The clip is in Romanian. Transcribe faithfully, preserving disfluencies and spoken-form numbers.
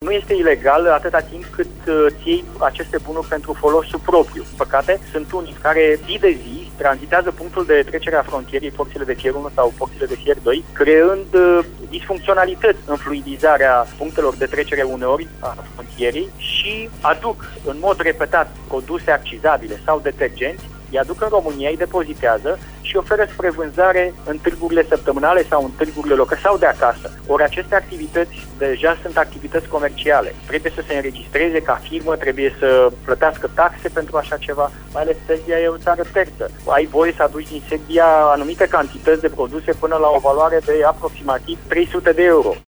nu este ilegal atâta timp cât uh, ții aceste bunuri pentru folosul propriu. Păcate, sunt unii care zi de zi tranzitează punctul de trecere a frontierei, porțile de fier unu sau porțile de fier doi, creând uh, disfuncționalități în fluidizarea punctelor de trecere uneori a frontierei și aduc în mod repetat produse accizabile sau detergenți, îi aduc în România, îi depozitează și oferă spre vânzare în târgurile săptămânale sau în târgurile locale sau de acasă. Ori aceste activități deja sunt activități comerciale. Trebuie să se înregistreze ca firmă, trebuie să plătească taxe pentru așa ceva, mai ales Serbia e o țară terță. Ai voie să aduci din Serbia anumite cantități de produse până la o valoare de aproximativ trei sute de euro.